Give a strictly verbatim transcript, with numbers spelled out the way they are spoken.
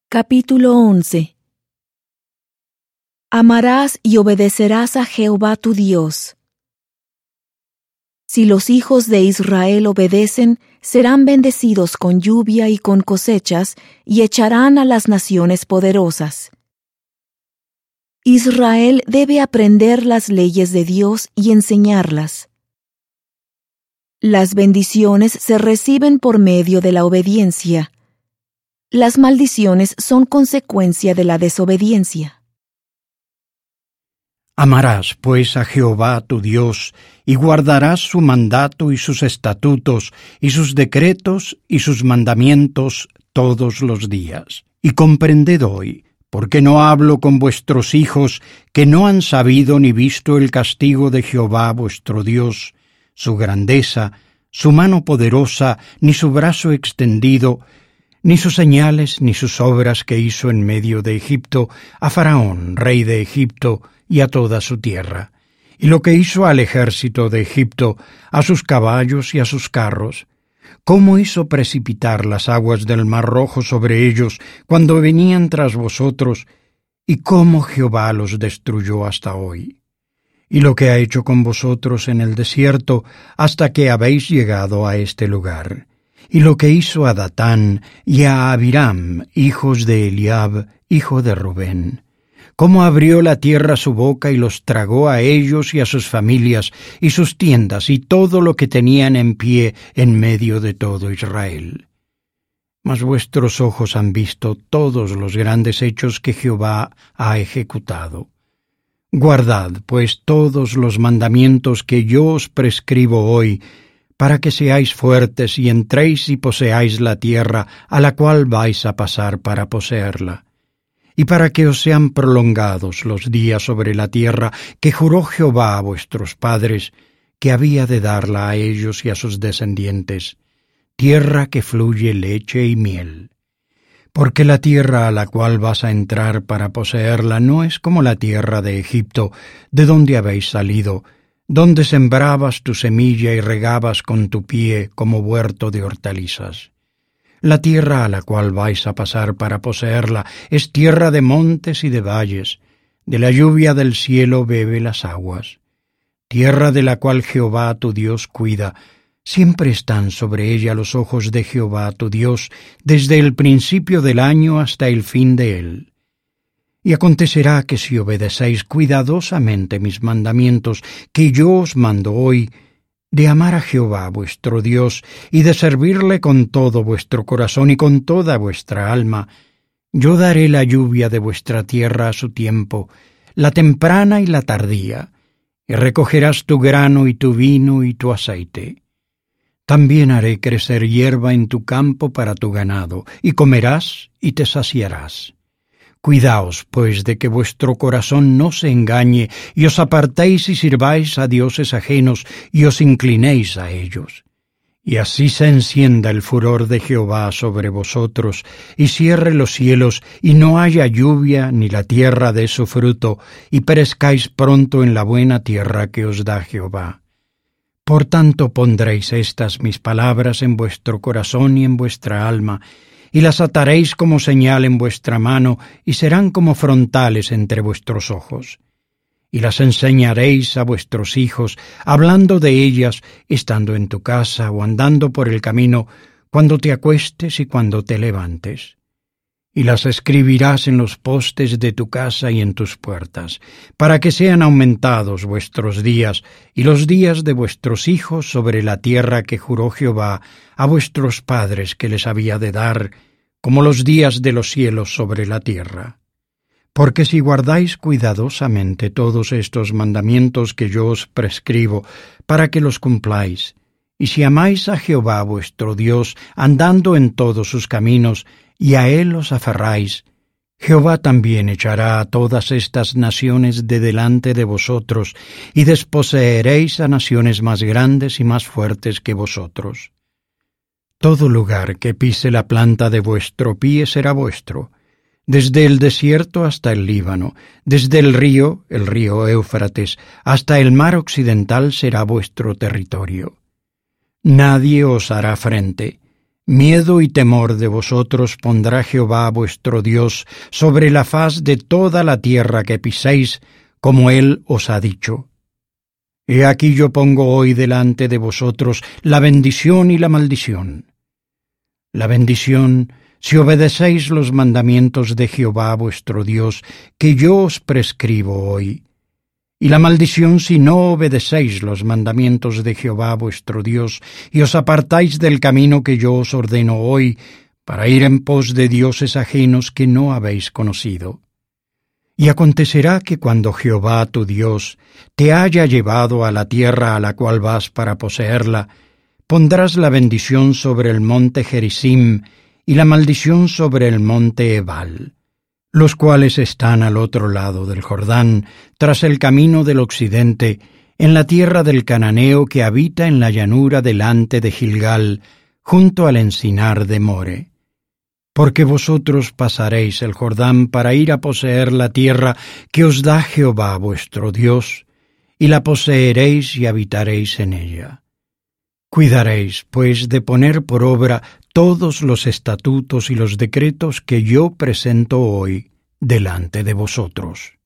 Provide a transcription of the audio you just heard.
Capítulo once. Amarás y obedecerás a Jehová tu Dios. Si los hijos de Israel obedecen, serán bendecidos con lluvia y con cosechas, y echarán a las naciones poderosas. Israel debe aprender las leyes de Dios y enseñarlas. Las bendiciones se reciben por medio de la obediencia. Las maldiciones son consecuencia de la desobediencia. Amarás, pues, a Jehová tu Dios, y guardarás su mandato y sus estatutos, y sus decretos y sus mandamientos todos los días. Y comprended hoy, porque no hablo con vuestros hijos, que no han sabido ni visto el castigo de Jehová vuestro Dios, su grandeza, su mano poderosa, ni su brazo extendido, ni sus señales, ni sus obras que hizo en medio de Egipto, a Faraón, rey de Egipto, y a toda su tierra, y lo que hizo al ejército de Egipto, a sus caballos y a sus carros, cómo hizo precipitar las aguas del Mar Rojo sobre ellos cuando venían tras vosotros, y cómo Jehová los destruyó hasta hoy, y lo que ha hecho con vosotros en el desierto hasta que habéis llegado a este lugar, y lo que hizo a Datán y a Abiram, hijos de Eliab, hijo de Rubén, cómo abrió la tierra su boca y los tragó a ellos y a sus familias y sus tiendas y todo lo que tenían en pie en medio de todo Israel. Mas vuestros ojos han visto todos los grandes hechos que Jehová ha ejecutado. Guardad, pues, todos los mandamientos que yo os prescribo hoy, para que seáis fuertes y entréis y poseáis la tierra a la cual vais a pasar para poseerla, y para que os sean prolongados los días sobre la tierra que juró Jehová a vuestros padres, que había de darla a ellos y a sus descendientes, tierra que fluye leche y miel. Porque la tierra a la cual vas a entrar para poseerla no es como la tierra de Egipto, de donde habéis salido, donde sembrabas tu semilla y regabas con tu pie como huerto de hortalizas. La tierra a la cual vais a pasar para poseerla es tierra de montes y de valles, de la lluvia del cielo bebe las aguas. Tierra de la cual Jehová tu Dios cuida, siempre están sobre ella los ojos de Jehová tu Dios, desde el principio del año hasta el fin de él. Y acontecerá que si obedecéis cuidadosamente mis mandamientos que yo os mando hoy, de amar a Jehová vuestro Dios y de servirle con todo vuestro corazón y con toda vuestra alma, yo daré la lluvia de vuestra tierra a su tiempo, la temprana y la tardía, y recogerás tu grano y tu vino y tu aceite. También haré crecer hierba en tu campo para tu ganado, y comerás y te saciarás. Cuidaos, pues, de que vuestro corazón no se engañe, y os apartéis y sirváis a dioses ajenos, y os inclinéis a ellos. Y así se encienda el furor de Jehová sobre vosotros, y cierre los cielos, y no haya lluvia, ni la tierra dé su fruto, y perezcáis pronto en la buena tierra que os da Jehová. Por tanto pondréis estas mis palabras en vuestro corazón y en vuestra alma, y las ataréis como señal en vuestra mano, y serán como frontales entre vuestros ojos. Y las enseñaréis a vuestros hijos, hablando de ellas, estando en tu casa o andando por el camino, cuando te acuestes y cuando te levantes. Y las escribirás en los postes de tu casa y en tus puertas, para que sean aumentados vuestros días y los días de vuestros hijos sobre la tierra que juró Jehová a vuestros padres que les había de dar, como los días de los cielos sobre la tierra. Porque si guardáis cuidadosamente todos estos mandamientos que yo os prescribo, para que los cumpláis, y si amáis a Jehová vuestro Dios, andando en todos sus caminos, y a él os aferráis, Jehová también echará a todas estas naciones de delante de vosotros, y desposeeréis a naciones más grandes y más fuertes que vosotros. Todo lugar que pise la planta de vuestro pie será vuestro, desde el desierto hasta el Líbano, desde el río, el río Éufrates, hasta el mar occidental será vuestro territorio. Nadie os hará frente, Miedo y temor de vosotros pondrá Jehová vuestro Dios sobre la faz de toda la tierra que piséis, como Él os ha dicho. He aquí yo pongo hoy delante de vosotros la bendición y la maldición. La bendición, si obedecéis los mandamientos de Jehová vuestro Dios, que yo os prescribo hoy. Y la maldición si no obedecéis los mandamientos de Jehová vuestro Dios, y os apartáis del camino que yo os ordeno hoy, para ir en pos de dioses ajenos que no habéis conocido. Y acontecerá que cuando Jehová tu Dios te haya llevado a la tierra a la cual vas para poseerla, pondrás la bendición sobre el monte Gerizim y la maldición sobre el monte Ebal, los cuales están al otro lado del Jordán, tras el camino del occidente, en la tierra del cananeo que habita en la llanura delante de Gilgal, junto al encinar de More. Porque vosotros pasaréis el Jordán para ir a poseer la tierra que os da Jehová vuestro Dios, y la poseeréis y habitaréis en ella. Cuidaréis, pues, de poner por obra todos los estatutos y los decretos que yo presento hoy delante de vosotros.